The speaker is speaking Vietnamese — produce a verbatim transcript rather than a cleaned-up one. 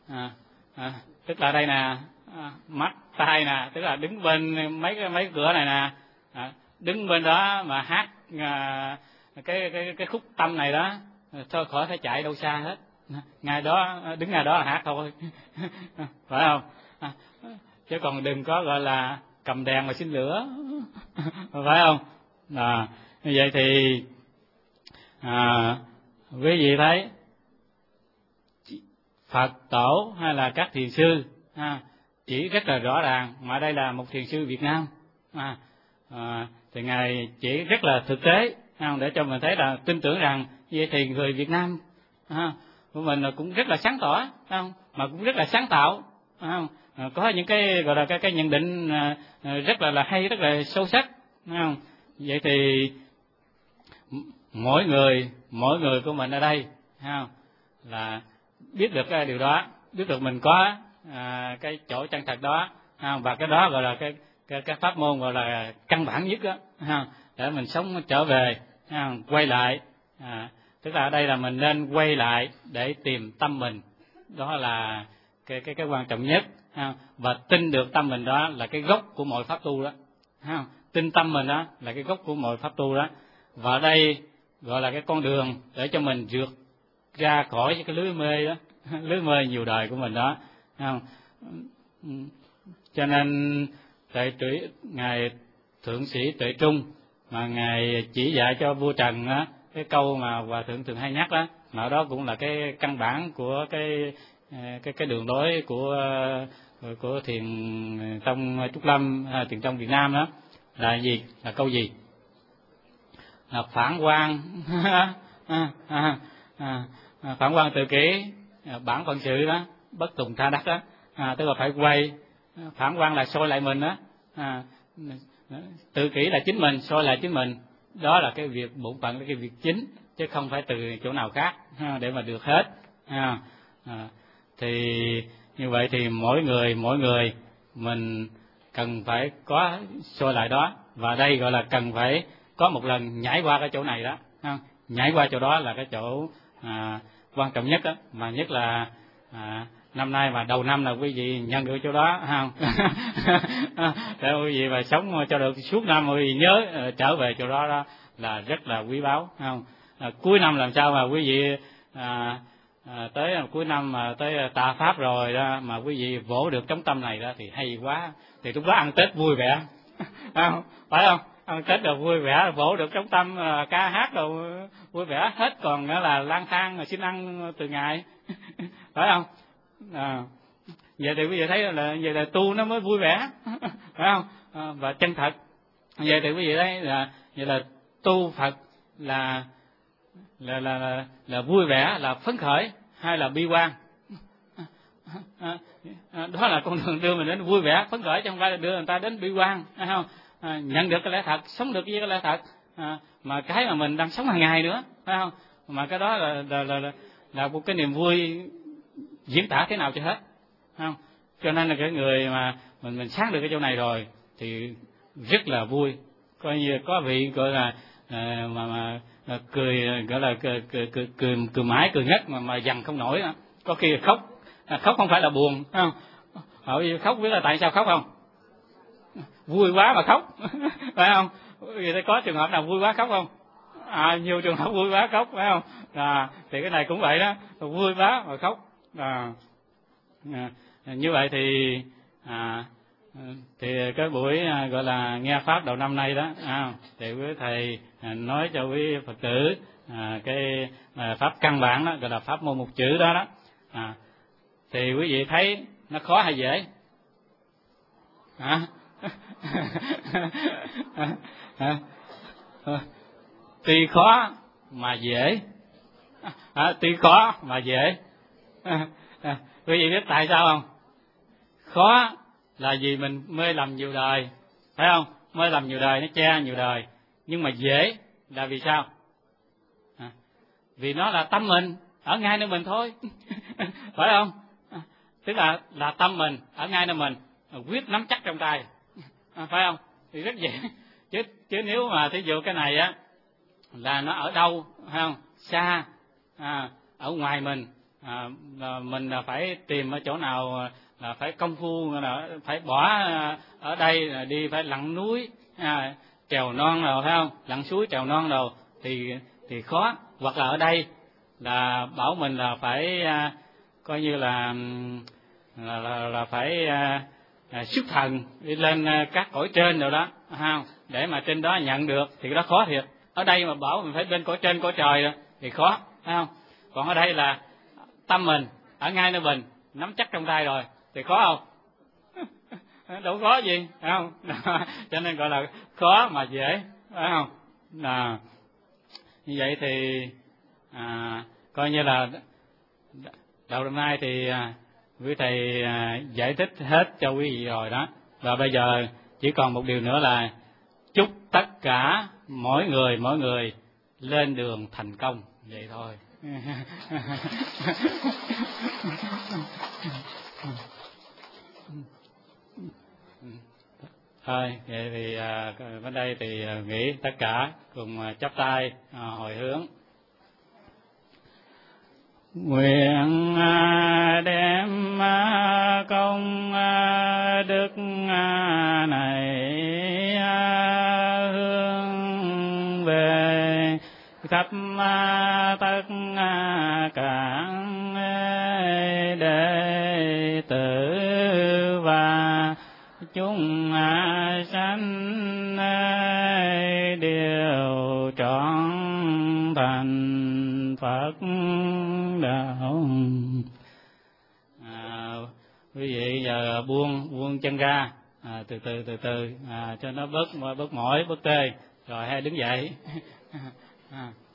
à, à, tức là đây nè, à, mắt tai nè, tức là đứng bên mấy cái mấy cửa này nè, à, đứng bên đó mà hát à, cái cái cái khúc tâm này đó, thôi khỏi phải chạy đâu xa hết, ngay đó đứng ngay đó là hát thôi. Phải không? À, chứ còn đừng có gọi là cầm đèn mà xin lửa. Phải không? À, như vậy thì à, quý vị thấy Phật tổ hay là các thiền sư à, chỉ rất là rõ ràng, mà đây là một thiền sư Việt Nam à, à, thì ngài chỉ rất là thực tế à, để cho mình thấy là tin tưởng rằng vậy thì người Việt Nam à, của mình cũng rất là sáng tỏ không, mà cũng rất là sáng tạo không? À, có những cái gọi là cái cái nhận định à, rất là là hay, rất là sâu sắc không? Vậy thì mỗi người mỗi người của mình ở đây không là biết được cái điều đó, biết được mình có à, cái chỗ chân thật đó không? Và cái đó gọi là cái cái, cái pháp môn gọi là căn bản nhất đó không? Để mình sống trở về không? Quay lại à, tức là ở đây là mình nên quay lại để tìm tâm mình, đó là cái cái cái quan trọng nhất không? Và tin được tâm mình đó là cái gốc của mọi pháp tu đó không? Tin tâm mình đó là cái gốc của mọi pháp tu đó, và đây gọi là cái con đường để cho mình vượt ra khỏi cái lưới mê đó, lưới mê nhiều đời của mình đó không? Cho nên tại trí ngài thượng sĩ Tuệ Trung mà ngài chỉ dạy cho vua Trần á, cái câu mà hòa thượng thường hay nhắc đó, mà đó cũng là cái căn bản của cái cái cái đường lối của của thiền tông Trúc Lâm, thiền tông Việt Nam đó là gì, là câu gì? Là phản quan à, à, à, phản quan tự kỷ, bản phận sự đó, bất tùng tha đắc đó, à, tức là phải quay, phản quan là soi lại mình đó, à, tự kỷ là chính mình, soi lại chính mình, đó là cái việc bổn phận, là cái việc chính, chứ không phải từ chỗ nào khác ha, để mà được hết ha. À, thì như vậy thì mỗi người mỗi người mình cần phải có soi lại đó, và đây gọi là cần phải có một lần nhảy qua cái chỗ này đó ha. Nhảy qua chỗ đó là cái chỗ à, quan trọng nhất đó, mà nhất là à, năm nay mà đầu năm là quý vị nhận được chỗ đó không? Để quý vị mà sống cho được suốt năm, quý vị nhớ uh, trở về chỗ đó, đó là rất là quý báu không? À, cuối năm làm sao mà quý vị à, à, tới cuối năm mà tới tà pháp rồi đó mà quý vị vỗ được trống tâm này đó thì hay quá, thì lúc đó ăn Tết vui vẻ. Không? Phải không? Ăn Tết rồi vui vẻ, vỗ được trống tâm, ca hát rồi vui vẻ hết, còn nữa là lang thang xin ăn từ ngày. Phải không? À, vậy thì quý vị thấy là vậy là tu nó mới vui vẻ. Phải không? À, và chân thật. Vậy thì quý vị thấy là vậy là tu Phật là là là là, là vui vẻ, là phấn khởi hay là bi quan? À, à, đó là con đường đưa mình đến vui vẻ phấn khởi, chứ không phải là đưa người ta đến bi quan. Phải không? À, nhận được cái lẽ thật, sống được với cái lẽ thật, à, mà cái mà mình đang sống hàng ngày nữa, phải không? Mà cái đó là là là, là, là một cái niềm vui diễn tả thế nào cho hết, không? Cho nên là cái người mà mình mình sáng được cái chỗ này rồi thì rất là vui, coi như có vị gọi là à, mà mà à, cười gọi là cười cười cười cười, cười mãi cười ngất mà mà dằn không nổi đó. Có khi khóc, à, khóc không phải là buồn, không? Hỏi khóc biết là tại sao khóc không? Vui quá mà khóc. Phải không? Vì có trường hợp nào vui quá khóc không? À, nhiều trường hợp vui quá khóc, phải không? À, thì cái này cũng vậy đó, vui quá mà khóc. À, à, như vậy thì à, thì cái buổi à, gọi là nghe pháp đầu năm nay đó, à, thì quý thầy à, nói cho quý Phật tử à, cái à, pháp căn bản đó, gọi là pháp môn một chữ đó đó, à, thì quý vị thấy nó khó hay dễ? Hả? À, à, tuy khó mà dễ, à, tuy khó mà dễ. À, à, quý vị biết tại sao không? Khó là vì mình mê lầm nhiều đời, phải không? Mê lầm nhiều đời, nó che nhiều đời. Nhưng mà dễ là vì sao? À, vì nó là tâm mình ở ngay nơi mình thôi. Phải không? À, tức là là tâm mình ở ngay nơi mình, quyết nắm chắc trong tay, à, phải không? Thì rất dễ. Chứ chứ nếu mà thí dụ cái này á là nó ở đâu, phải không? Xa, à, ở ngoài mình, à, mình là phải tìm ở chỗ nào là phải công phu, là phải bỏ ở đây là đi phải lặn núi, à, trèo non rồi phải không, lặn suối trèo non rồi thì thì khó. Hoặc là ở đây là bảo mình là phải à, coi như là là, là, là phải à, à, xuất thần đi lên à, các cõi trên rồi đó, không, để mà trên đó nhận được thì đó khó thiệt. Ở đây mà bảo mình phải lên cõi trên cõi trời rồi thì khó, phải không? Còn ở đây là tâm mình ở ngay nơi mình, nắm chắc trong tay rồi thì khó không? Đâu khó gì, phải không? Cho nên gọi là khó mà dễ, phải không? À, như vậy thì à, coi như là đầu năm nay thì à, quý thầy à, giải thích hết cho quý vị rồi đó. Và bây giờ chỉ còn một điều nữa là chúc tất cả mỗi người mỗi người lên đường thành công, vậy thôi. Thôi, vậy thì à, bên đây thì à, nghĩ tất cả cùng à, chắp tay à, hồi hướng. Nguyện à, đem à, công à, đức à, này à, hướng về khắp à, tất à, cả đệ tử và chúng à, sanh đều trọn thành Phật đạo. À, quý vị giờ buông buông chân ra, à, từ từ từ từ à, cho nó bớt bớt mỏi bớt tê, rồi hay đứng dậy. À.